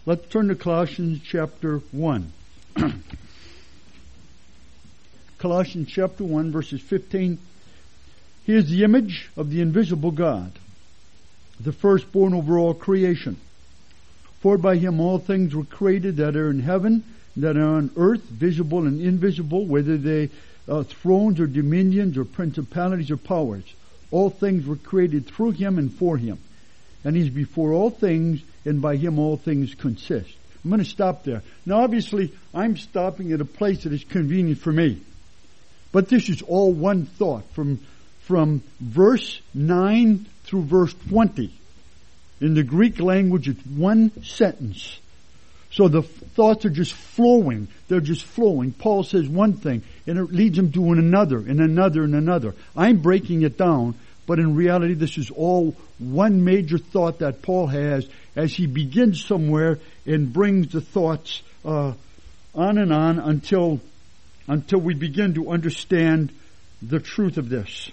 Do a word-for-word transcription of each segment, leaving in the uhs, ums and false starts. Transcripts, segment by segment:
Let's turn to Colossians chapter one. Colossians chapter one, verses fifteen. He is the image of the invisible God, the firstborn over all creation. For by him all things were created that are in heaven, that are on earth, visible and invisible, whether they uh, thrones or dominions or principalities or powers. All things were created through him and for him. And he's before all things, and by him all things consist. I'm going to stop there. Now obviously, I'm stopping at a place that is convenient for me. But this is all one thought from, from verse nine through verse twenty. In the Greek language, it's one sentence. So the thoughts are just flowing. They're just flowing. Paul says one thing, and it leads him to another, and another, and another. I'm breaking it down, but in reality, this is all one major thought that Paul has as he begins somewhere and brings the thoughts uh, on and on until until we begin to understand the truth of this.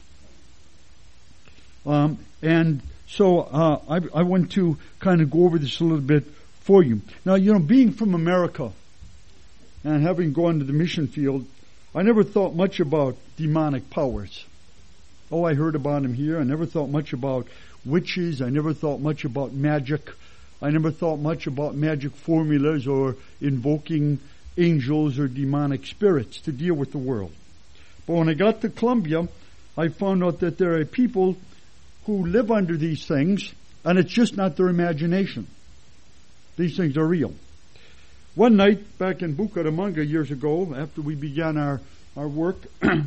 Um, and so uh, I, I want to kind of go over this a little bit for you. Now, you know, being from America and having gone to the mission field, I never thought much about demonic powers. Oh, I heard about them here. I never thought much about witches. I never thought much about magic. I never thought much about magic formulas or invoking angels or demonic spirits to deal with the world. But when I got to Columbia, I found out that there are people who live under these things, and it's just not their imagination. These things are real. One night back in Bucaramanga years ago, after we began our, our work,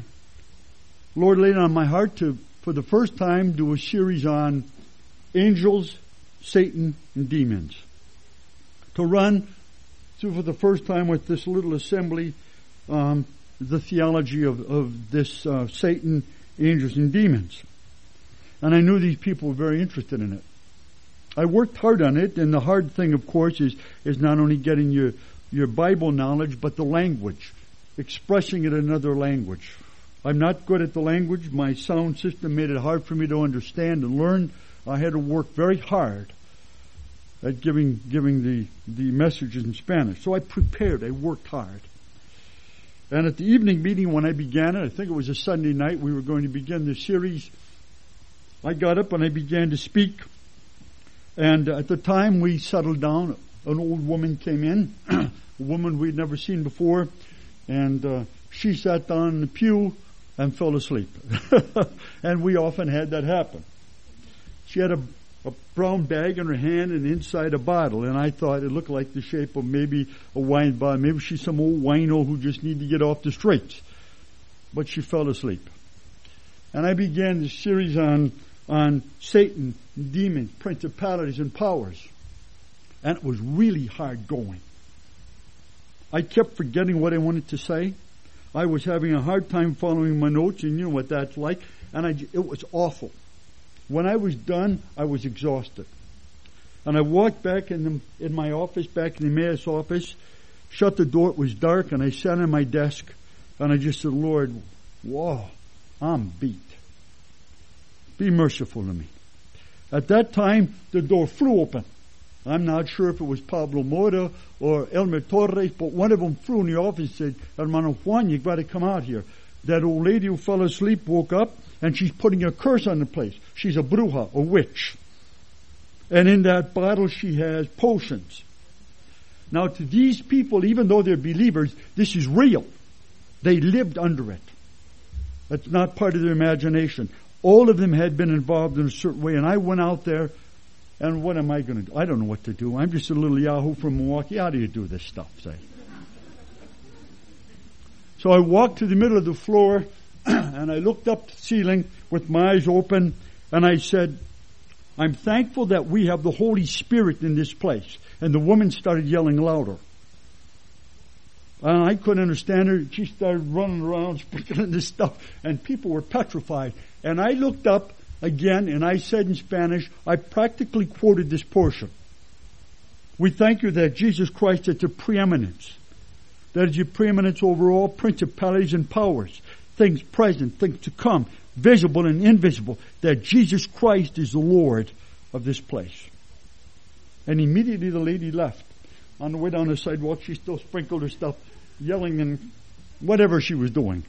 Lord laid on my heart to, for the first time, do a series on angels, Satan, and demons. To run through for the first time with this little assembly, um, the theology of, of this uh, Satan, angels, and demons. And I knew these people were very interested in it. I worked hard on it, and the hard thing, of course, is, is not only getting your, your Bible knowledge, but the language, expressing it in another language. I'm not good at the language. My sound system made it hard for me to understand and learn. I had to work very hard at giving giving the, the messages in Spanish. So I prepared. I worked hard. And at the evening meeting when I began it, I think it was a Sunday night, we were going to begin the series. I got up and I began to speak. And at the time we settled down, an old woman came in, a woman we'd never seen before, and uh, she sat down in the pew and fell asleep. And we often had that happen. She had a, a brown bag in her hand and inside a bottle, and I thought it looked like the shape of maybe a wine bottle. Maybe she's some old wino who just needed to get off the streets. But she fell asleep. And I began this series on on Satan, demons, principalities, and powers. And it was really hard going. I kept forgetting what I wanted to say. I was having a hard time following my notes, and you know what that's like. And I, it was awful. When I was done, I was exhausted. And I walked back in, the, in my office, back in the mayor's office, shut the door. It was dark, and I sat on my desk, and I just said, Lord, whoa, I'm beat. Be merciful to me. At that time, the door flew open. I'm not sure if it was Pablo Mora or Elmer Torres, but one of them flew in the office and said, Hermano Juan, you've got to come out here. That old lady who fell asleep woke up, and she's putting a curse on the place. She's a bruja, a witch. And in that bottle she has potions. Now to these people, even though they're believers, this is real. They lived under it. That's not part of their imagination. All of them had been involved in a certain way, and I went out there, and what am I going to do? I don't know what to do. I'm just a little yahoo from Milwaukee. How do you do this stuff, say? So I walked to the middle of the floor, and I looked up the ceiling with my eyes open, and I said, I'm thankful that we have the Holy Spirit in this place. And the woman started yelling louder. And I couldn't understand her. She started running around, speaking this stuff, and people were petrified. And I looked up again, and I said in Spanish, I practically quoted this portion. We thank you that Jesus Christ is the preeminence. That is your preeminence over all principalities and powers, things present, things to come, visible and invisible, that Jesus Christ is the Lord of this place. And immediately the lady left. On the way down the sidewalk, she still sprinkled her stuff, yelling and whatever she was doing.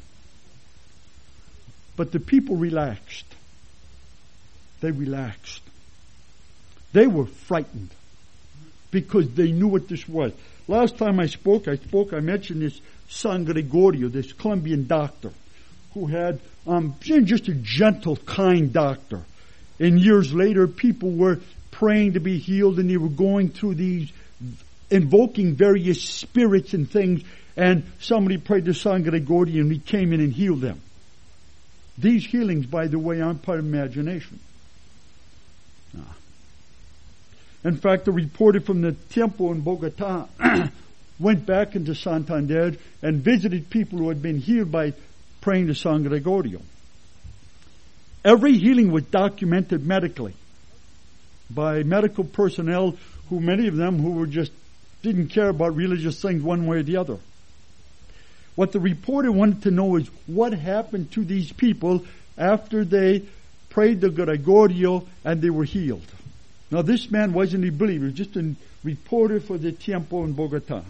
But the people relaxed. They relaxed. They were frightened because they knew what this was. Last time I spoke, I spoke, I mentioned this San Gregorio, this Colombian doctor, who had um, just a gentle, kind doctor. And years later, people were praying to be healed, and they were going through these, invoking various spirits and things, and somebody prayed to San Gregorio, and he came in and healed them. These healings, by the way, aren't part of imagination. No. In fact, a reporter from the temple in Bogota went back into Santander and visited people who had been healed by praying to San Gregorio. Every healing was documented medically by medical personnel, who many of them who were just didn't care about religious things one way or the other. What the reporter wanted to know is what happened to these people after they prayed to Gregorio and they were healed. Now, this man wasn't a believer. He was just a reporter for the Tiempo in Bogota.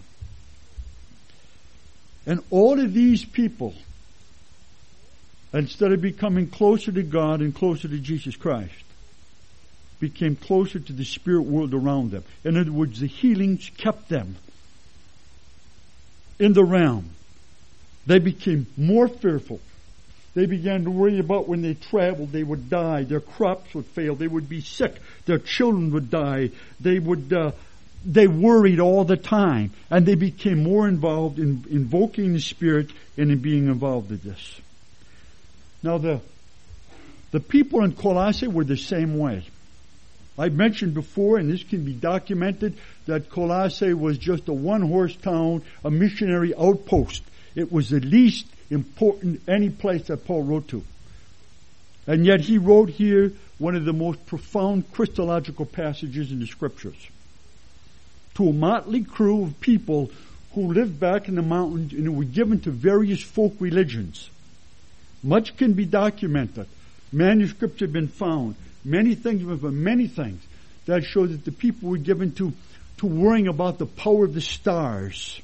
And all of these people, instead of becoming closer to God and closer to Jesus Christ, became closer to the spirit world around them. In other words, the healings kept them in the realm. They became more fearful. They began to worry about when they traveled, they would die. Their crops would fail. They would be sick. Their children would die. They would, uh, they worried all the time. And they became more involved in invoking the Spirit and in being involved in this. Now, the, the people in Colossae were the same way. I've mentioned before, and this can be documented, that Colossae was just a one-horse town, a missionary outpost. It was the least important any place that Paul wrote to. And yet he wrote here one of the most profound Christological passages in the Scriptures. To a motley crew of people who lived back in the mountains and who were given to various folk religions. Much can be documented. Manuscripts have been found. Many things, many things that show that the people were given to, to worrying about the power of the stars.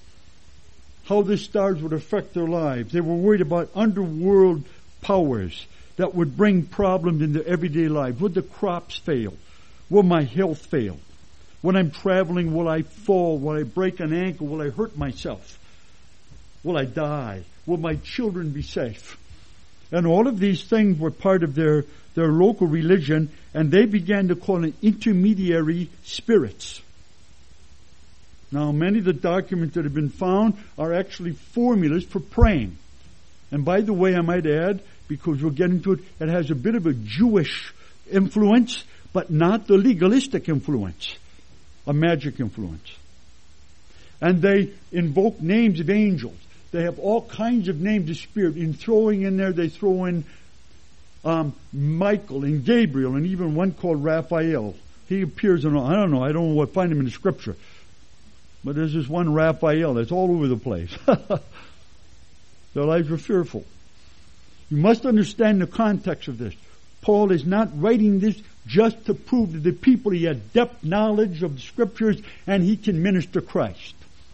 How the stars would affect their lives. They were worried about underworld powers that would bring problems in their everyday life. Would the crops fail? Will my health fail? When I'm traveling, will I fall? Will I break an ankle? Will I hurt myself? Will I die? Will my children be safe? And all of these things were part of their, their local religion, and they began to call it intermediary spirits. Now, many of the documents that have been found are actually formulas for praying. And by the way, I might add, because we'll get into it, it has a bit of a Jewish influence, but not the legalistic influence, a magic influence. And they invoke names of angels. They have all kinds of names of spirit. In throwing in there, they throw in um, Michael and Gabriel, and even one called Raphael. He appears in, I don't know, I don't know what, find him in the Scripture. But there's this one Raphael that's all over the place. Their lives were fearful. You must understand the context of this. Paul is not writing this just to prove to the people he had depth knowledge of the Scriptures and he can minister Christ.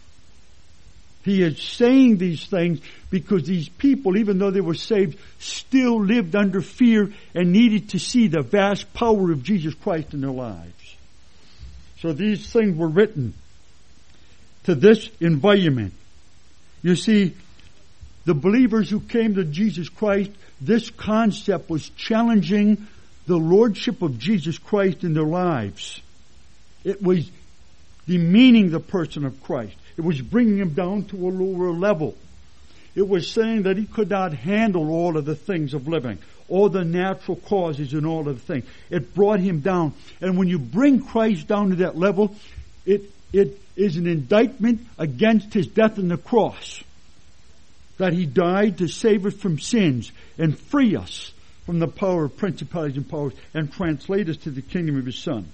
He is saying these things because these people, even though they were saved, still lived under fear and needed to see the vast power of Jesus Christ in their lives. So these things were written to this environment. You see, the believers who came to Jesus Christ, this concept was challenging the lordship of Jesus Christ in their lives. It was demeaning the person of Christ. It was bringing him down to a lower level. It was saying that he could not handle all of the things of living, all the natural causes and all of the things. It brought him down. And when you bring Christ down to that level, it it is an indictment against his death on the cross. That he died to save us from sins and free us from the power of principalities and powers and translate us to the kingdom of his Son.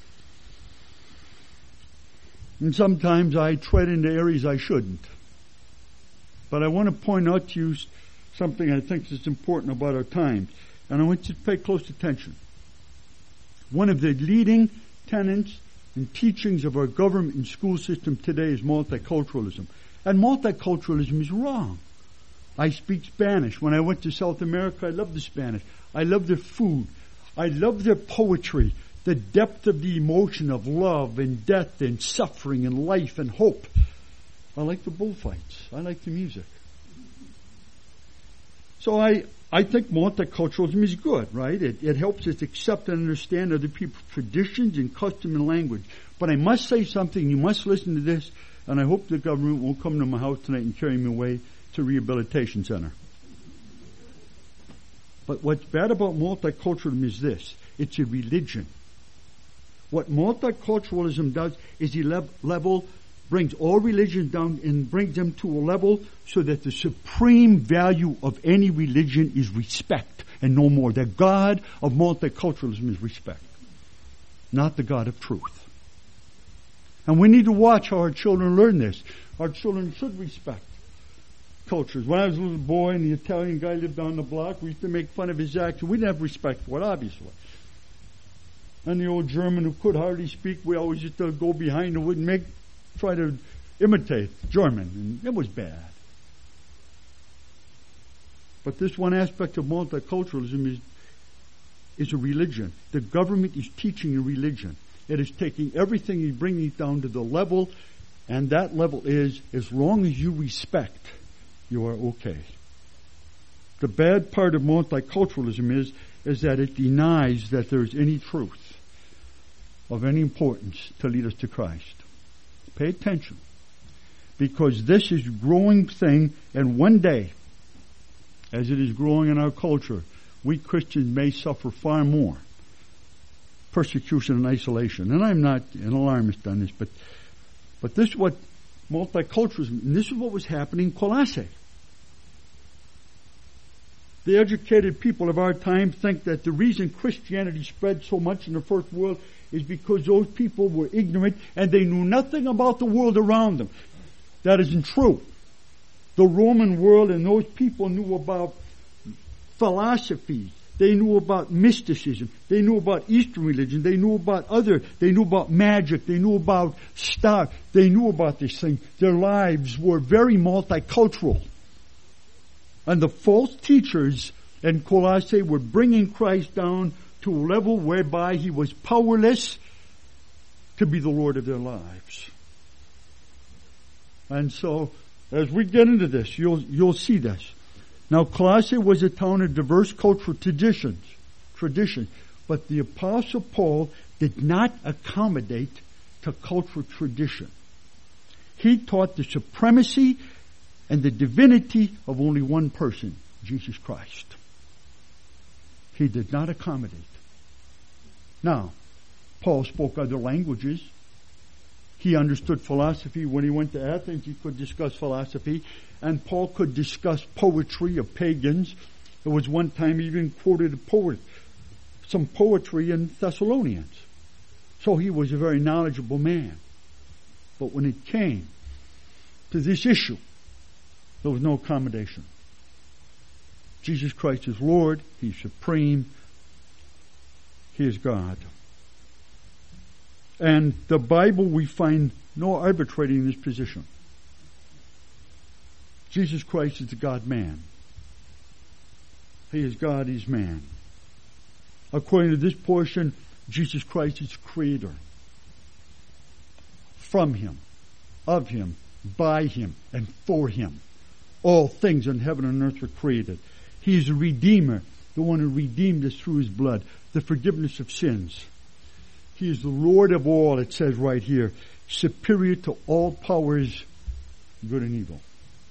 And sometimes I tread into areas I shouldn't. But I want to point out to you something I think is important about our times. And I want you to pay close attention. One of the leading tenets and teachings of our government and school system today is multiculturalism. And multiculturalism is wrong. I speak Spanish. When I went to South America, I loved the Spanish. I loved their food. I loved their poetry, the depth of the emotion of love and death and suffering and life and hope. I like the bullfights. I like the music. So I, I think multiculturalism is good, right? It, it helps us accept and understand other people's traditions and custom and language. But I must say something. You must listen to this, and I hope the government won't come to my house tonight and carry me away to a rehabilitation center. But what's bad about multiculturalism is this. It's a religion. What multiculturalism does is he lev- level, brings all religions down and brings them to a level so that the supreme value of any religion is respect and no more. The God of multiculturalism is respect, not the God of truth. And we need to watch how our children learn this. Our children should respect cultures. When I was a little boy and the Italian guy lived down the block, we used to make fun of his accent. We didn't have respect for it, obviously. And the old German who could hardly speak, we always used to go behind and wouldn't make, try to imitate German. And it was bad. But this one aspect of multiculturalism is, is a religion. The government is teaching a religion. It is taking everything and bringing it down to the level, and that level is, as long as you respect, you are okay. The bad part of multiculturalism is, is that it denies that there is any truth of any importance to lead us to Christ. Pay attention. Because this is a growing thing, and one day, as it is growing in our culture, we Christians may suffer far more persecution and isolation. And I'm not an alarmist on this, but but this is what multiculturalism, and this is what was happening in Colossae. The educated people of our time think that the reason Christianity spread so much in the first world is because those people were ignorant and they knew nothing about the world around them. That isn't true. The Roman world and those people knew about philosophy. They knew about mysticism. They knew about Eastern religion. They knew about other. They knew about magic. They knew about stuff. They knew about this thing. Their lives were very multicultural. And the false teachers in Colossae were bringing Christ down to a level whereby he was powerless to be the Lord of their lives. And so, as we get into this, you'll you'll see this. Now, Colossae was a town of diverse cultural traditions, tradition, but the Apostle Paul did not accommodate to cultural tradition. He taught the supremacy and the divinity of only one person, Jesus Christ. He did not accommodate. Now, Paul spoke other languages. He understood philosophy. When he went to Athens, he could discuss philosophy. And Paul could discuss poetry of pagans. There was one time he even quoted a poet, some poetry in Thessalonians. So he was a very knowledgeable man. But when it came to this issue, there was no accommodation. Jesus Christ is Lord. He's supreme. He is God. And the Bible, we find no arbitrating in this position. Jesus Christ is the God-man. He is God, He's man. According to this portion, Jesus Christ is Creator. From Him, of Him, by Him, and for Him. All things in heaven and earth were created. He is a Redeemer, the one who redeemed us through His blood, the forgiveness of sins. He is the Lord of all, it says right here, superior to all powers, good and evil.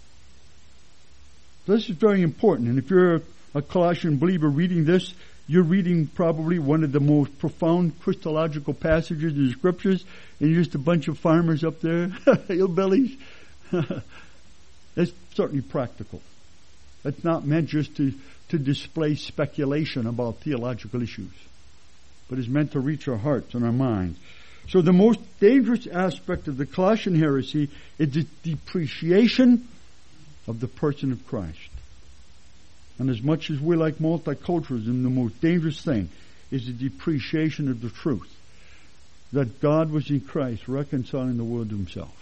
This is very important, and if you're a Colossian believer reading this, you're reading probably one of the most profound Christological passages in the Scriptures, and you're just a bunch of farmers up there, hillbillies. It's certainly practical. It's not meant just to, to display speculation about theological issues, but is meant to reach our hearts and our minds. So the most dangerous aspect of the Colossian heresy is the depreciation of the person of Christ. And as much as we like multiculturalism, the most dangerous thing is the depreciation of the truth. that God was in Christ, reconciling the world to himself.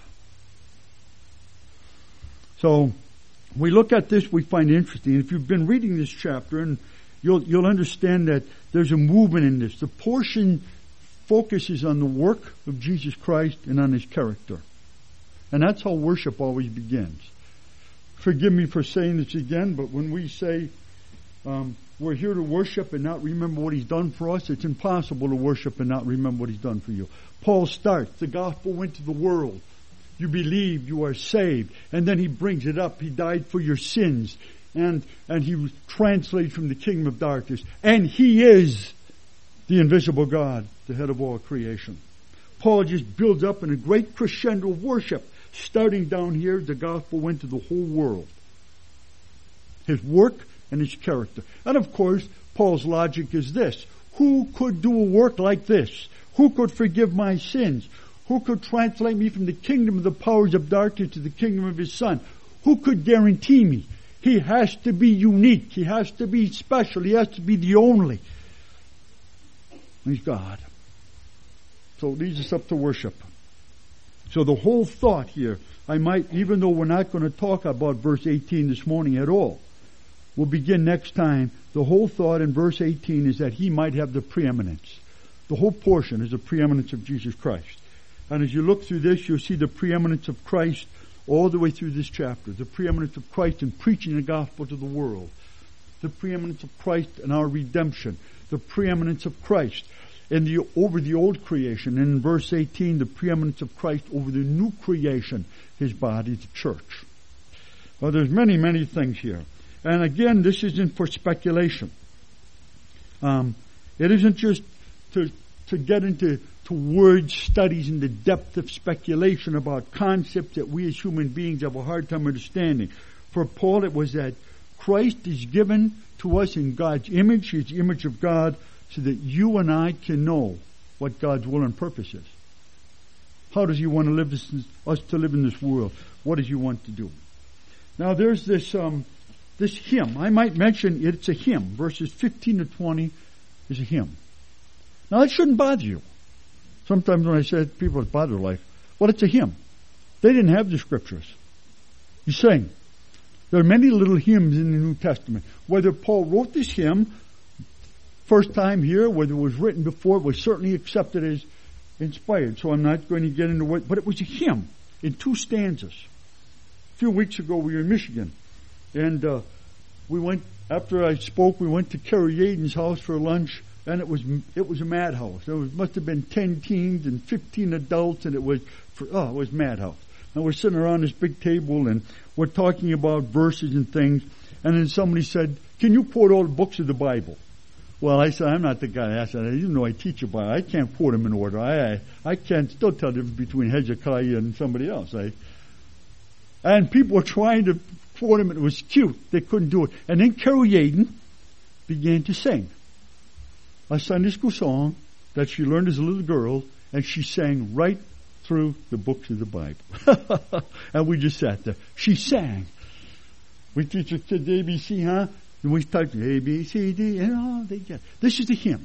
So, we look at this, we find it interesting. If you've been reading this chapter, and you'll, you'll understand that there's a movement in this. The portion focuses on the work of Jesus Christ and on his character. And that's how worship always begins. Forgive me for saying this again, but when we say um, we're here to worship and not remember what he's done for us, it's impossible to worship and not remember what he's done for you. Paul starts, the gospel went to the world. You believe, you are saved. And then he brings it up. He died for your sins. And, and he was translated from the kingdom of darkness. And he is the invisible God, the head of all creation. Paul just builds up in a great crescendo of worship. Starting down here, the gospel went to the whole world. His work and his character. And of course, Paul's logic is this. Who could do a work like this? Who could forgive my sins? Who could translate me from the kingdom of the powers of darkness to the kingdom of his Son? Who could guarantee me? He has to be unique. He has to be special. He has to be the only. He's God. So it leads us up to worship. So the whole thought here, I might, even though we're not going to talk about verse eighteen this morning at all, we'll begin next time. The whole thought in verse eighteen is that he might have the preeminence. The whole portion is the preeminence of Jesus Christ. And as you look through this, you'll see the preeminence of Christ all the way through this chapter. The preeminence of Christ in preaching the gospel to the world. The preeminence of Christ in our redemption. The preeminence of Christ in the, over the old creation. And in verse eighteen, the preeminence of Christ over the new creation, his body, the church. Well, there's many, many things here. And again, this isn't for speculation. Um, it isn't just to, to get into to word studies in the depth of speculation about concepts that we as human beings have a hard time understanding. For Paul, it was that Christ is given to us in God's image, his image of God, so that you and I can know what God's will and purpose is. How does he want to live this, us to live in this world? What does he want to do? Now there's this um, this hymn. I might mention it's a hymn. Verses fifteen to twenty is a hymn. Now that shouldn't bother you. Sometimes when I say it, people it's bother like, well, it's a hymn. They didn't have the scriptures. You sing. There are many little hymns in the New Testament. Whether Paul wrote this hymn first time here, whether it was written before, it was certainly accepted as inspired. So I'm not going to get into what, but it was a hymn in two stanzas. A few weeks ago we were in Michigan, and uh, we went, after I spoke, we went to Kerry Yaden's house for lunch, and it was it was a madhouse. There was, must have been ten teens and fifteen adults, and it was for, oh, it was madhouse. And we're sitting around this big table, and we're talking about verses and things, and then somebody said, "Can you quote all the books of the Bible?" Well, I said, I'm not the guy. I said, you know, I teach a Bible. I can't quote them in order. I I, I can't still tell the difference between Hezekiah and somebody else. I, and people were trying to quote him, and it was cute. They couldn't do it. And then Carol Yaden began to sing a Sunday school song that she learned as a little girl, and she sang right through the books of the Bible. And we just sat there. She sang. We teach our kids A B C, huh? And we start A, B, C, D, and all they get. This is the hymn.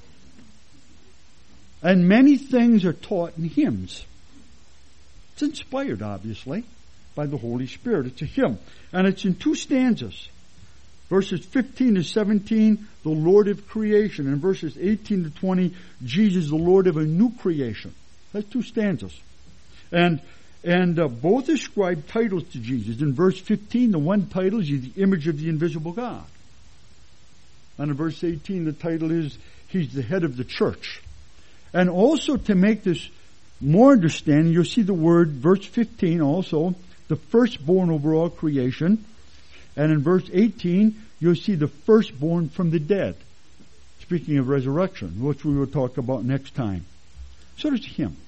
And many things are taught in hymns. It's inspired, obviously, by the Holy Spirit. It's a hymn. And it's in two stanzas. Verses fifteen to seventeen, the Lord of creation. And verses eighteen to twenty, Jesus, the Lord of a new creation. That's two stanzas. And and uh, both ascribe titles to Jesus. In verse fifteen, the one title is the image of the invisible God. And in verse eighteen, the title is He's the head of the church. And also to make this more understanding, you'll see the word, verse fifteen also, the firstborn over all creation. And in verse eighteen, you'll see the firstborn from the dead. Speaking of resurrection, which we will talk about next time. So there's a hymn.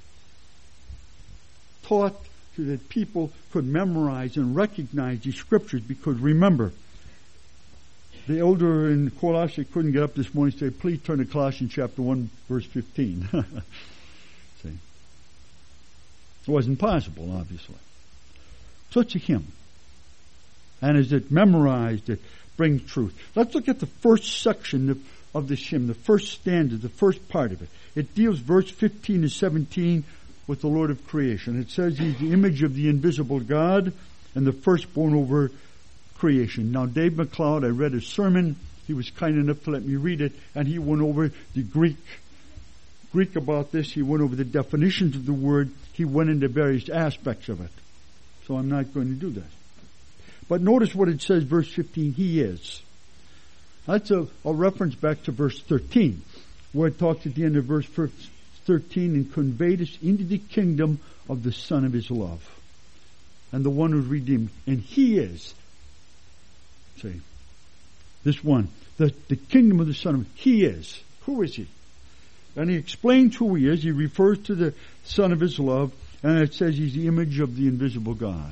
Taught so that people could memorize and recognize these scriptures, because remember, the elder in Colossae couldn't get up this morning and say, please turn to Colossians chapter one, verse fifteen. See? It wasn't possible, obviously. So it's a hymn. And as it memorized, it brings truth. Let's look at the first section of, of this hymn, the first stanza, the first part of it. It deals, verse fifteen to seventeen, with the Lord of creation. It says He's the image of the invisible God and the firstborn over creation. Now, Dave McLeod, I read his sermon. He was kind enough to let me read it, and he went over the Greek Greek about this. He went over the definitions of the word. He went into various aspects of it. So I'm not going to do that. But notice what it says, verse fifteen, He is. That's a, a reference back to verse thirteen, where it talks at the end of verse thirteen, and conveyed us into the kingdom of the Son of His love, and the one who's redeemed. And He is, see, this one, the, the kingdom of the Son of, He is. Who is He? And He explains who He is. He refers to the Son of His love, and it says He's the image of the invisible God.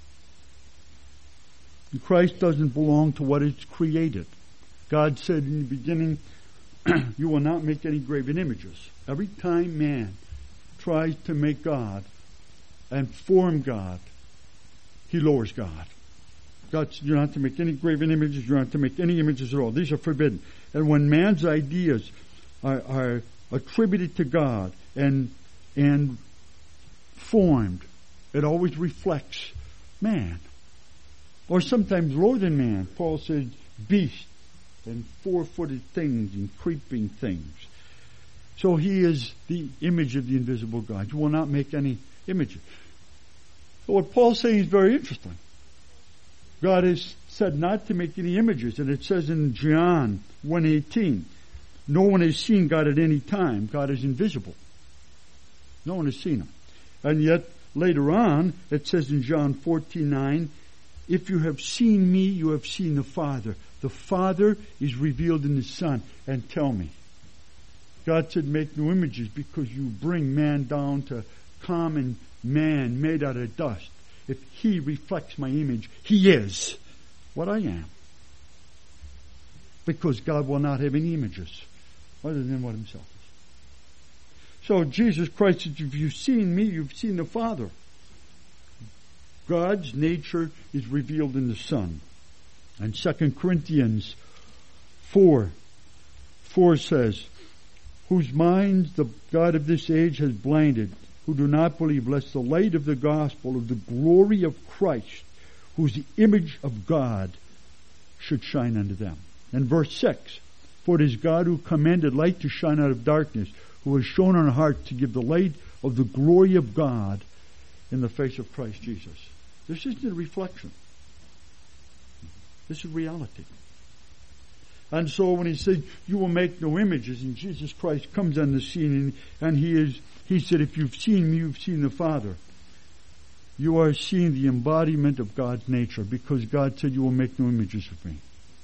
And Christ doesn't belong to what is created. God said in the beginning, you will not make any graven images. Every time man tries to make God and form God, he lowers God. God said, you're not to make any graven images, you're not to make any images at all. These are forbidden. And when man's ideas are, are attributed to God and and formed, it always reflects man. Or sometimes lower than man. Paul says beast and four-footed things and creeping things. So He is the image of the invisible God. You will not make any images. So what Paul's saying is very interesting. God has said not to make any images, and it says in John one eighteen, no one has seen God at any time. God is invisible. No one has seen Him. And yet, later on, it says in John fourteen nine, if you have seen me, you have seen the Father. The Father is revealed in the Son. And tell me, God said make no images because you bring man down to common man made out of dust. If He reflects my image, He is what I am. Because God will not have any images other than what Himself is. So Jesus Christ said, if you've seen me, you've seen the Father. God's nature is revealed in the Son. And Second Corinthians four, four says, whose minds the God of this age has blinded, who do not believe, lest the light of the gospel of the glory of Christ, who is the image of God, should shine unto them. And verse six, for it is God who commanded light to shine out of darkness, who has shown on our hearts to give the light of the glory of God in the face of Christ Jesus. This isn't a reflection. This is reality. And so when He said, you will make no images, and Jesus Christ comes on the scene, and, and He is, He said, if you've seen me, you've seen the Father. You are seeing the embodiment of God's nature, because God said, you will make no images of me.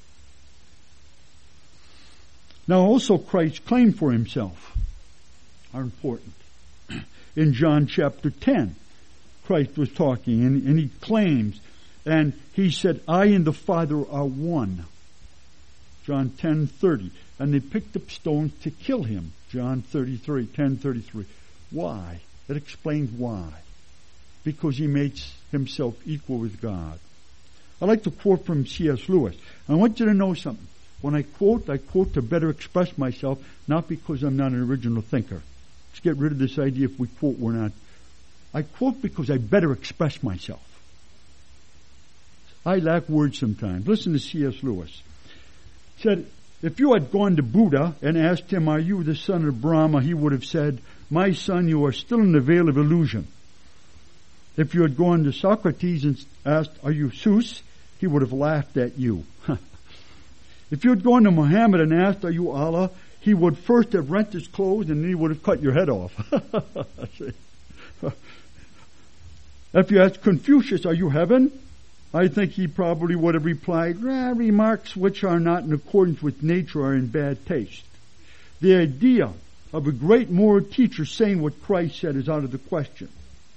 Now also Christ's claim for Himself are important. In John chapter ten, Christ was talking, and, and He claims, and He said, I and the Father are one. John ten thirty. And they picked up stones to kill Him. John thirty-three, ten thirty-three. Why? It explains why. Because He makes Himself equal with God. I like to quote from C S Lewis. I want you to know something. When I quote, I quote to better express myself, not because I'm not an original thinker. Let's get rid of this idea if we quote, we're not. I quote because I better express myself. I lack words sometimes. Listen to C S Lewis. He said, if you had gone to Buddha and asked him, are you the son of Brahma? He would have said, my son, you are still in the veil of illusion. If you had gone to Socrates and asked, are you Zeus? He would have laughed at you. If you had gone to Muhammad and asked, are you Allah? He would first have rent his clothes and then he would have cut your head off. If you asked Confucius, are you heaven? I think he probably would have replied, ah, remarks which are not in accordance with nature are in bad taste. The idea of a great moral teacher saying what Christ said is out of the question.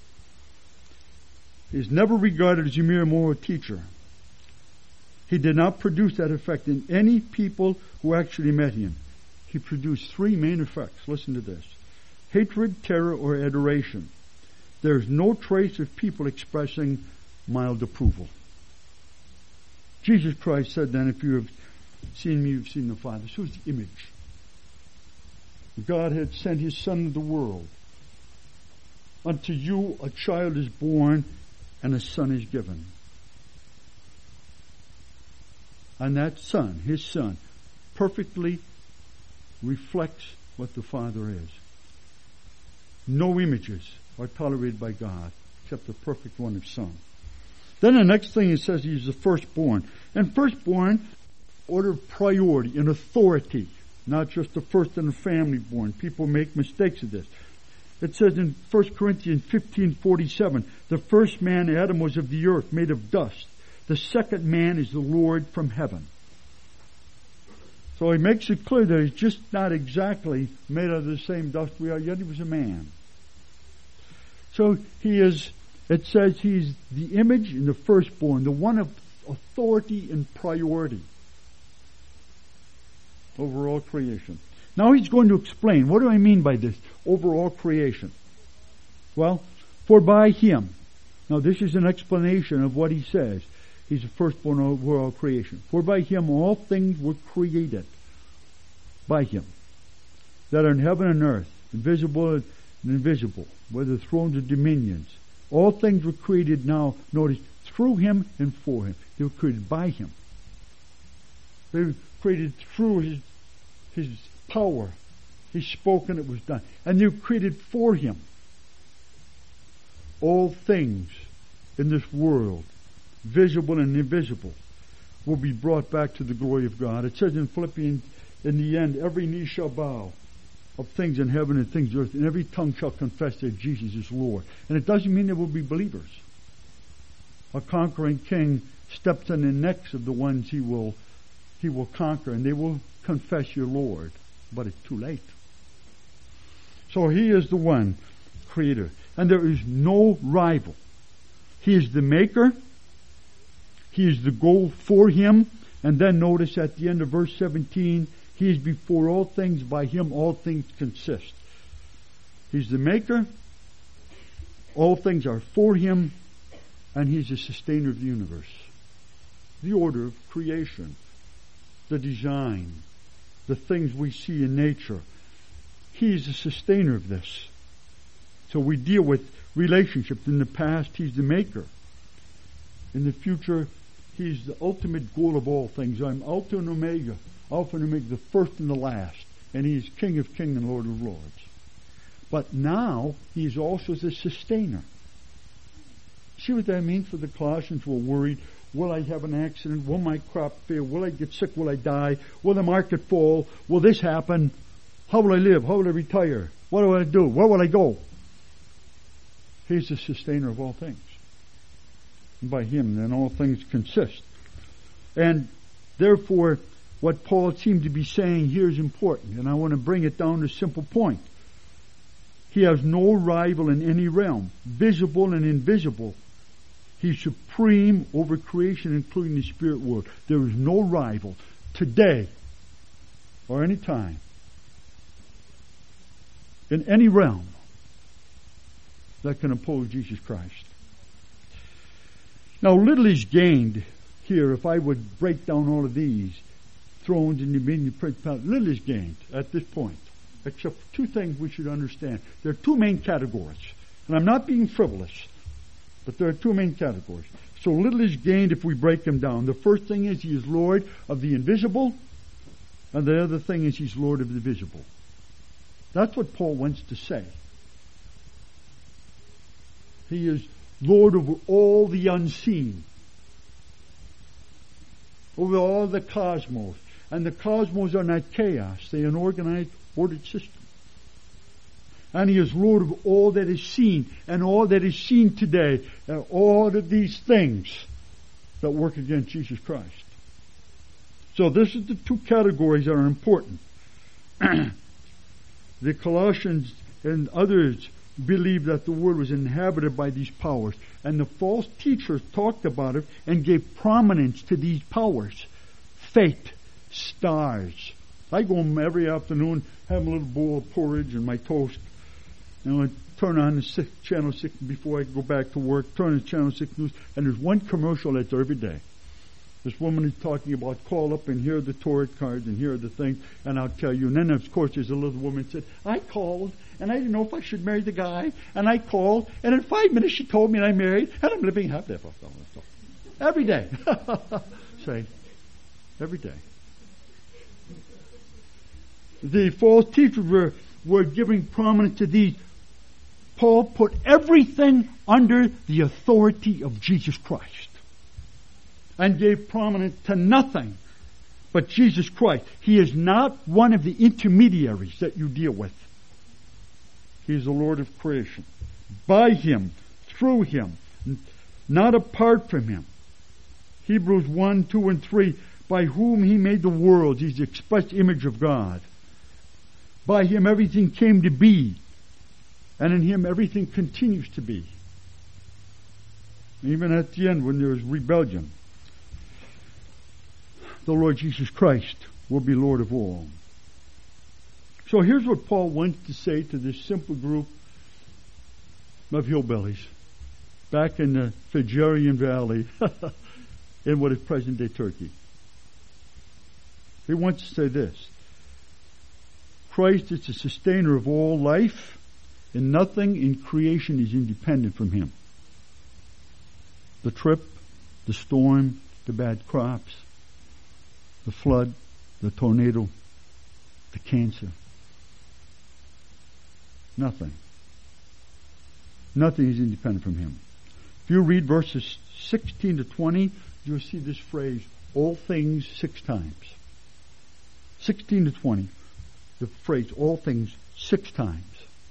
He is never regarded as a mere moral teacher. He did not produce that effect in any people who actually met Him. He produced three main effects. Listen to this. Hatred, terror, or adoration. There is no trace of people expressing mild approval. Jesus Christ said then, if you have Seeing me, you've seen the Father. So it's the image. God had sent His Son into the world. Unto you a child is born, and a son is given. And that Son, His Son, perfectly reflects what the Father is. No images are tolerated by God except the perfect one of Son. Then the next thing it says He's the firstborn. And firstborn, order of priority and authority. Not just the first in the family born. People make mistakes of this. It says in First Corinthians fifteen forty-seven, the first man, Adam, was of the earth, made of dust. The second man is the Lord from heaven. So he makes it clear that he's just not exactly made out of the same dust we are, yet he was a man. So he is, it says he's the image and the firstborn, the one of authority and priority over all creation. Now he's going to explain, what do I mean by this? Over all creation. Well, for by Him. Now this is an explanation of what he says. He's the firstborn over all creation. For by Him all things were created. By Him. That are in heaven and earth, visible and invisible, whether thrones or dominions. All things were created now, notice, through Him and for Him. They were created by Him. They were created through His, His power. He spoke and it was done. And they were created for Him. All things in this world, visible and invisible, will be brought back to the glory of God. It says in Philippians, in the end, every knee shall bow of things in heaven and things on earth, and every tongue shall confess that Jesus is Lord. And it doesn't mean there will be believers. A conquering king steps on the necks of the ones he will he will conquer, and they will confess your Lord. But it's too late. So He is the one creator. And there is no rival. He is the maker. He is the goal for Him. And then notice at the end of verse seventeen, He is before all things, by Him all things consist. He's the maker. All things are for Him. And He's the sustainer of the universe. The order of creation. The design. The things we see in nature. He's the sustainer of this. So we deal with relationships. In the past, He's the maker. In the future, He's the ultimate goal of all things. I'm Alpha and Omega. Alpha and Omega, the first and the last. And He is King of kings and Lord of lords. But now, He is also the sustainer. See what that means for the Colossians who are worried? Will I have an accident? Will my crop fail? Will I get sick? Will I die? Will the market fall? Will this happen? How will I live? How will I retire? What do I do? Where will I go? He's the sustainer of all things. And by Him then all things consist. And therefore, what Paul seemed to be saying here is important. And I want to bring it down to a simple point. He has no rival in any realm, visible and invisible. He's supreme over creation, including the spirit world. There is no rival today or any time in any realm that can oppose Jesus Christ. Now, little is gained here if I would break down all of these thrones and dominion, principality. Little is gained at this point, except for two things we should understand. There are two main categories, and I'm not being frivolous. But there are two main categories. So little is gained if we break them down. The first thing is He is Lord of the invisible, and the other thing is He's Lord of the visible. That's what Paul wants to say. He is Lord over all the unseen, over all the cosmos. And the cosmos are not chaos. They are an organized, ordered system. And He is Lord of all that is seen, and all that is seen today, and all of these things that work against Jesus Christ. So this is the two categories that are important. The Colossians and others believed that the world was inhabited by these powers, and the false teachers talked about it and gave prominence to these powers. Fate, stars. I go home every afternoon, have a little bowl of porridge and my toast, and I turn on the six, channel six before I go back to work, turn on channel six news, and there's one commercial that's there every day. This woman is talking about call up and here are the tarot cards and here are the things and I'll tell you. And then of course there's a little woman that said, I called and I didn't know if I should marry the guy and I called and in five minutes she told me and I married and I'm living happily ever after. Every day. Say, every day. The false teachers were, were giving prominence to these. Paul put everything under the authority of Jesus Christ and gave prominence to nothing but Jesus Christ. He is not one of the intermediaries that you deal with. He is the Lord of creation. By Him, through Him, not apart from Him. Hebrews one, two, and three. By whom He made the world. He's the express image of God. By Him everything came to be. And in Him everything continues to be. Even at the end when there is rebellion, the Lord Jesus Christ will be Lord of all. So here's what Paul wants to say to this simple group of hillbillies back in the Figarian Valley in what is present-day Turkey. He wants to say this. Christ is the sustainer of all life, and nothing in creation is independent from Him. The trip, the storm, the bad crops, the flood, the tornado, the cancer. Nothing. Nothing is independent from Him. If you read verses sixteen to twenty, you'll see this phrase, all things, six times. sixteen to twenty. The phrase, all things, six times.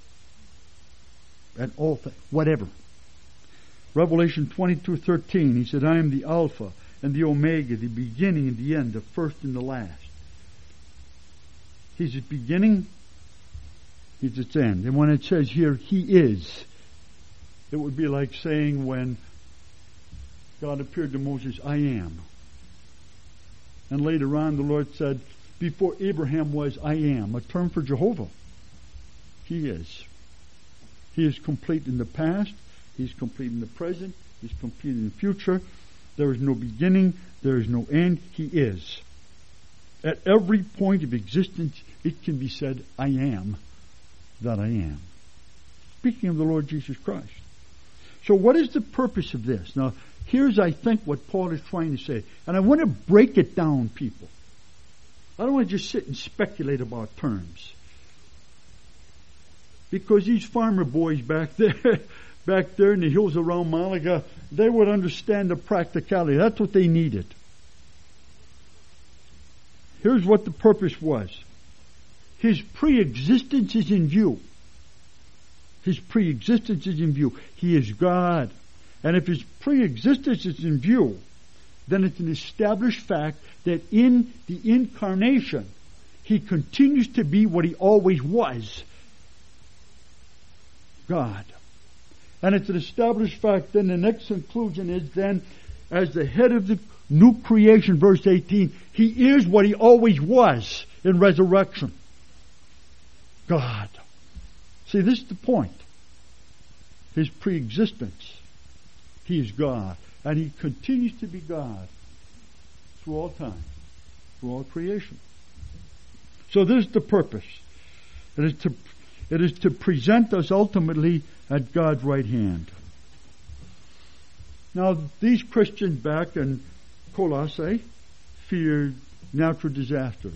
And all things, whatever. Revelation twenty-two thirteen, He said, I am the Alpha and the Omega, the beginning and the end, the first and the last. He's its beginning, He's its end. And when it says here, He is, it would be like saying when God appeared to Moses, I am. And later on the Lord said, before Abraham was, I am, a term for Jehovah. He is. He is complete in the past, He's complete in the present, He's complete in the future. There is no beginning, there is no end. He is. At every point of existence, it can be said, I am that I am. Speaking of the Lord Jesus Christ. So what is the purpose of this? Now, here's, I think, what Paul is trying to say. And I want to break it down, people. I don't want to just sit and speculate about terms. Because these farmer boys back there, back there in the hills around Malaga, they would understand the practicality. That's what they needed. Here's what the purpose was. His pre-existence is in view. His pre-existence is in view. He is God. And if His pre-existence is in view, then it's an established fact that in the incarnation, He continues to be what He always was. God. And it's an established fact. Then the next conclusion is then, as the head of the new creation, verse eighteen, He is what He always was in resurrection. God. See, this is the point. His pre-existence. He is God. And He continues to be God through all time, through all creation. So this is the purpose. It is to, it is to present us ultimately at God's right hand. Now, these Christians back in Colossae feared natural disasters,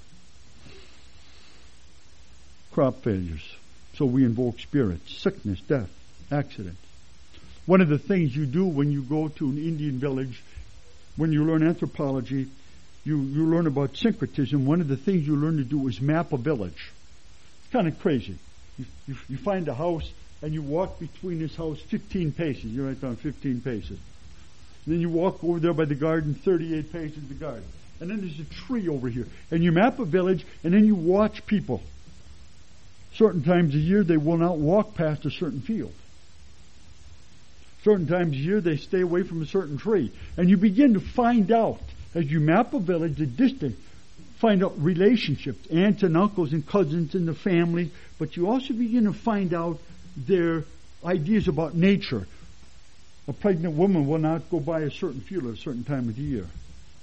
crop failures. So we invoke spirits, sickness, death, accidents. One of the things you do when you go to an Indian village, when you learn anthropology, you, you learn about syncretism. One of the things you learn to do is map a village. It's kind of crazy. You, you, you find a house and you walk between this house fifteen paces. You write down fifteen paces. And then you walk over there by the garden, thirty-eight paces of the garden. And then there's a tree over here. And you map a village, and then you watch people. Certain times a year they will not walk past a certain field. Certain times a year they stay away from a certain tree. And you begin to find out, as you map a village, the distance, find out relationships, aunts and uncles and cousins in the family, but you also begin to find out their ideas about nature. A pregnant woman will not go by a certain field at a certain time of the year.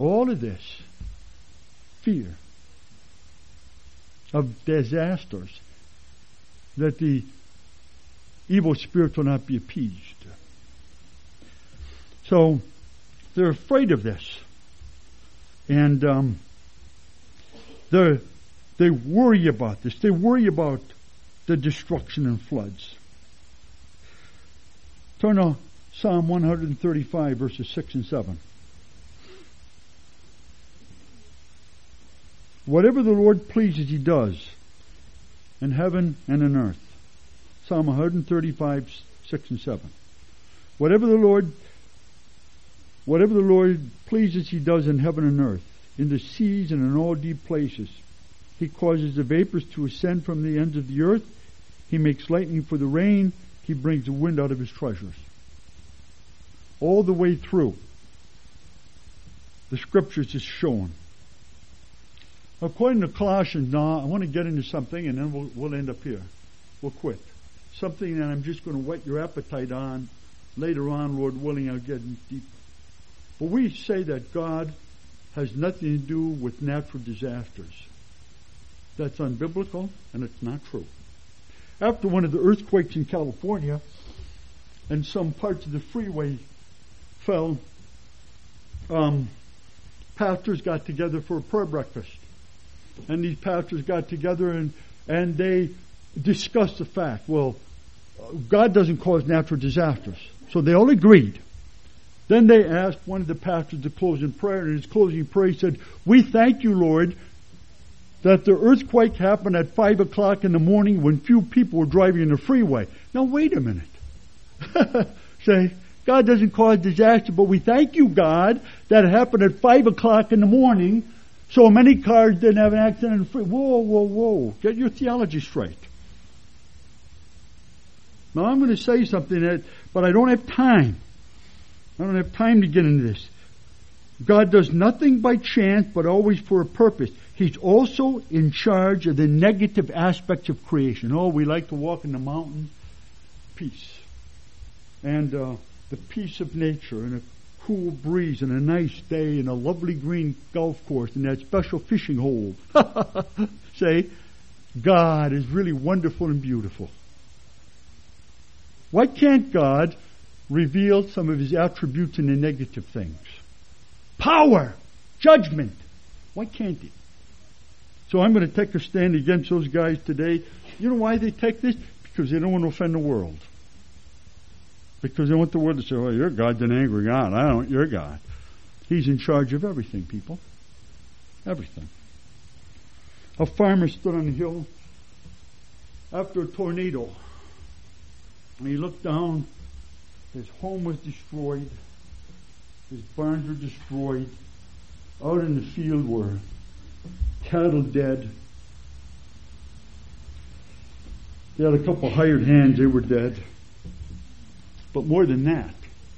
All of this fear of disasters, that the evil spirit will not be appeased. So they're afraid of this, and um, they they worry about this. They worry about the destruction and floods. Turn to Psalm one thirty-five, verses six and seven. Whatever the Lord pleases, He does, in heaven and in earth. Psalm one thirty-five, six and seven. Whatever the Lord, whatever the Lord pleases, He does in heaven and earth, in the seas and in all deep places. He causes the vapors to ascend from the ends of the earth. He makes lightning for the rain. He brings the wind out of His treasures. All the way through, the Scriptures is shown. According to Colossians, now I want to get into something, and then we'll, we'll end up here. We'll quit. Something that I'm just going to whet your appetite on. Later on, Lord willing, I'll get in deeper. But we say that God has nothing to do with natural disasters. That's unbiblical, and it's not true. After one of the earthquakes in California, and some parts of the freeway fell, um, pastors got together for a prayer breakfast. And these pastors got together and, and they discussed the fact, well, God doesn't cause natural disasters. So they all agreed. Then they asked one of the pastors to close in prayer, and in his closing prayer he said, "We thank you, Lord, that the earthquake happened at five o'clock in the morning when few people were driving in the freeway." Now wait a minute. Say, God doesn't cause disaster, but we thank you, God, that it happened at five o'clock in the morning so many cars didn't have an accident in the freeway. Whoa, whoa, whoa. Get your theology straight. Now I'm going to say something, that, but I don't have time. I don't have time to get into this. God does nothing by chance, but always for a purpose. He's also in charge of the negative aspects of creation. Oh, we like to walk in the mountains. Peace. And uh, the peace of nature, and a cool breeze, and a nice day, and a lovely green golf course, and that special fishing hole. Say, God is really wonderful and beautiful. Why can't God reveal some of His attributes in the negative things? Power, judgment. Why can't He? So I'm going to take a stand against those guys today. You know why they take this? Because they don't want to offend the world. Because they want the world to say, "Oh, your God's an angry God. I don't want your God." He's in charge of everything, people. Everything. A farmer stood on a hill after a tornado. And he looked down. His home was destroyed. His barns were destroyed. Out in the field were cattle dead. They had a couple hired hands. They were dead. But more than that,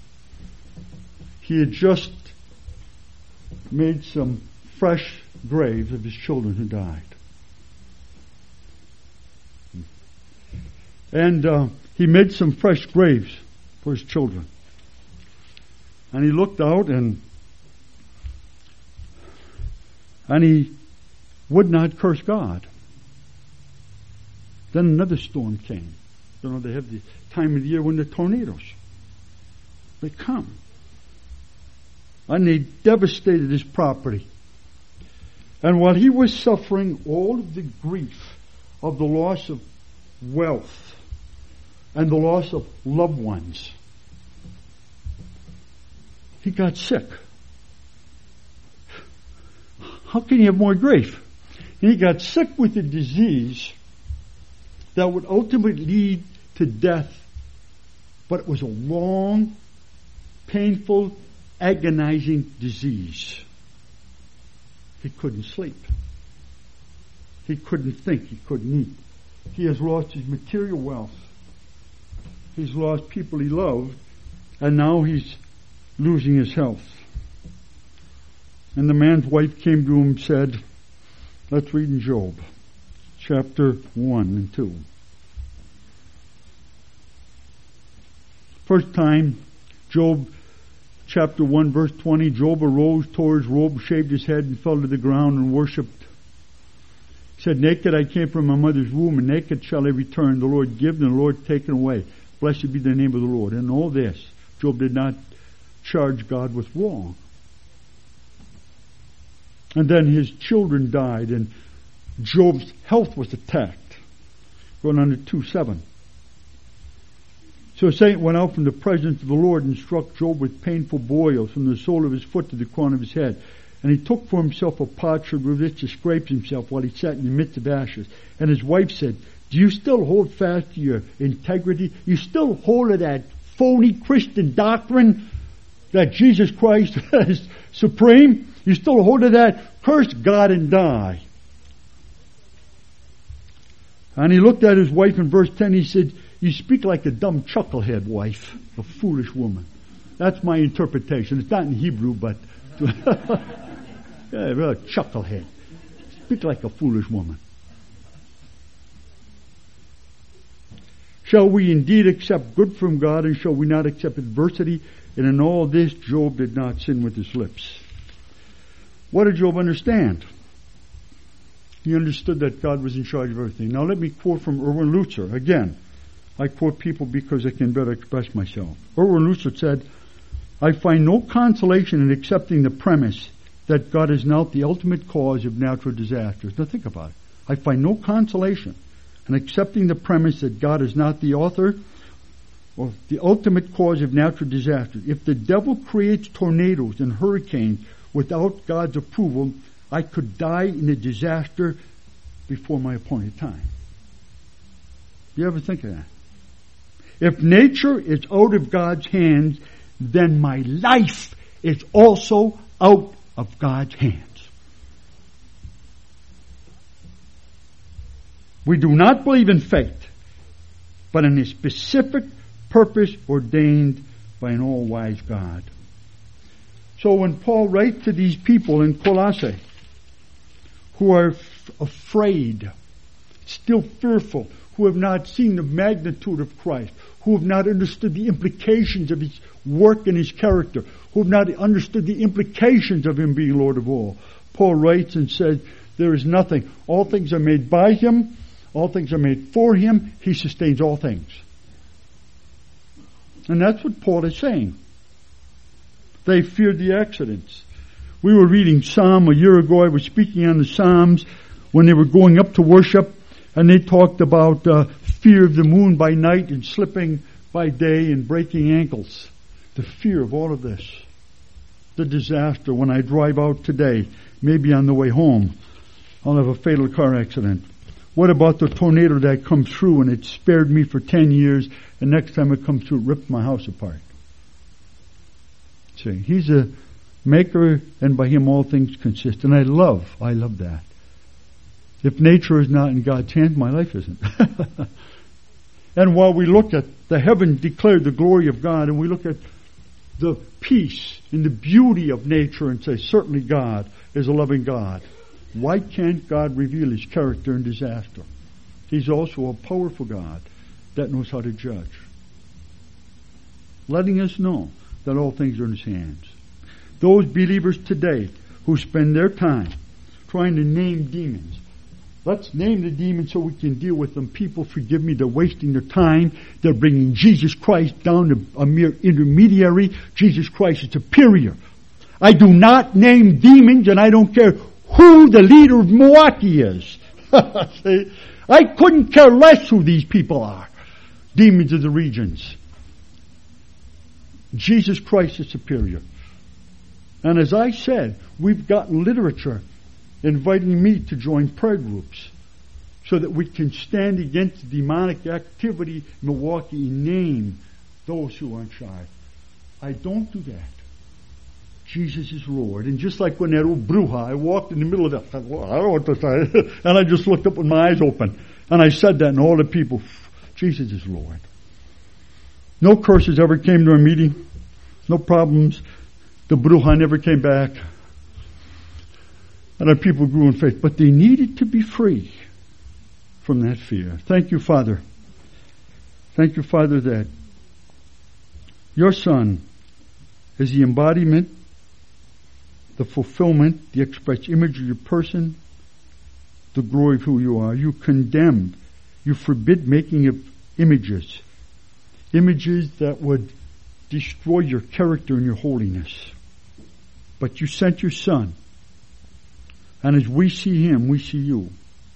he had just made some fresh graves of his children who died. And uh, he made some fresh graves for his children. And he looked out and and he would not curse God. Then another storm came. You know, they have the time of the year when the tornadoes, they come. And they devastated his property. And while he was suffering all of the grief of the loss of wealth and the loss of loved ones, he got sick. How can you have more grief? He got sick with a disease that would ultimately lead to death, but it was a long, painful, agonizing disease. He couldn't sleep. He couldn't think. He couldn't eat. He has lost his material wealth. He's lost people he loved, and now he's losing his health. And the man's wife came to him and said, let's read in Job, chapter one and two. First time Job chapter one, verse twenty, Job arose, tore his robe, shaved his head, and fell to the ground and worshipped. He said, naked I came from my mother's womb, and naked shall I return. The Lord give, and the Lord taken away. Blessed be the name of the Lord. And all this, Job did not charge God with wrong. And then his children died, and Job's health was attacked. Going on to two seven. So a saint went out from the presence of the Lord and struck Job with painful boils from the sole of his foot to the crown of his head. And he took for himself a potsherd with which to scrape himself while he sat in the midst of ashes. And his wife said, do you still hold fast to your integrity? You still hold to that phony Christian doctrine that Jesus Christ is supreme? You still hold to that? Curse God and die. And he looked at his wife in verse ten. He said, you speak like a dumb chucklehead, wife, a foolish woman. That's my interpretation. It's not in Hebrew, but yeah, real chucklehead. Speak like a foolish woman. Shall we indeed accept good from God, and shall we not accept adversity? And in all this, Job did not sin with his lips. What did Job understand? He understood that God was in charge of everything. Now let me quote from Erwin Lutzer. Again, I quote people because I can better express myself. Erwin Lutzer said, I find no consolation in accepting the premise that God is not the ultimate cause of natural disasters. Now think about it. I find no consolation in accepting the premise that God is not the author or the ultimate cause of natural disasters. If the devil creates tornadoes and hurricanes without God's approval, I could die in a disaster before my appointed time. You ever think of that? If nature is out of God's hands, then my life is also out of God's hands. We do not believe in fate, but in a specific purpose ordained by an all-wise God. So when Paul writes to these people in Colossae, who are f- afraid, still fearful, who have not seen the magnitude of Christ, who have not understood the implications of His work and His character, who have not understood the implications of Him being Lord of all. Paul writes and says, there is nothing. All things are made by Him. All things are made for Him. He sustains all things. And that's what Paul is saying. They feared the accidents. We were reading Psalm a year ago. I was speaking on the Psalms when they were going up to worship, and they talked about uh, fear of the moon by night and slipping by day and breaking ankles. The fear of all of this. The disaster when I drive out today, maybe on the way home, I'll have a fatal car accident. What about the tornado that comes through and it spared me for ten years, and next time it comes through it ripped my house apart? See, He's a maker, and by Him all things consist. And I love, I love that. If nature is not in God's hands, my life isn't. And while we look at the heaven declared the glory of God, and we look at the peace and the beauty of nature and say, certainly God is a loving God, why can't God reveal His character in disaster? He's also a powerful God that knows how to judge, letting us know that all things are in His hands. Those believers today who spend their time trying to name demons, let's name the demons so we can deal with them. People, forgive me, they're wasting their time. They're bringing Jesus Christ down to a mere intermediary. Jesus Christ is superior. I do not name demons, and I don't care who the leader of Milwaukee is. See? I couldn't care less who these people are. Demons of the regions. Jesus Christ is superior. And as I said, we've got literature inviting me to join prayer groups so that we can stand against demonic activity in Milwaukee and name those who are in charge. I don't do that. Jesus is Lord. And just like when that old bruja, I walked in the middle of that, I don't know what to say, and I just looked up with my eyes open. And I said that, and all the people, Jesus is Lord. No curses ever came to our meeting. No problems. The bruja never came back. And our people grew in faith. But they needed to be free from that fear. Thank you, Father. Thank you, Father, that your Son is the embodiment, the fulfillment, the express image of your person, the glory of who you are. You condemn, you forbid making of images, images that would destroy your character and your holiness. But you sent your Son, and as we see Him, we see you.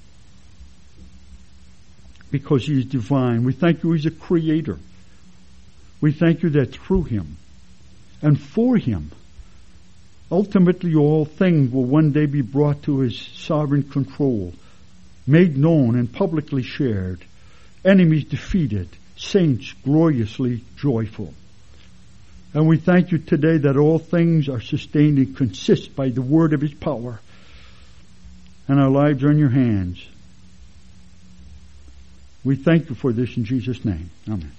Because He is divine. We thank you He's a creator. We thank you that through Him and for Him, ultimately all things will one day be brought to His sovereign control, made known and publicly shared, enemies defeated, saints gloriously joyful. And we thank you today that all things are sustained and consist by the word of His power, and our lives are in your hands. We thank you for this in Jesus' name. Amen.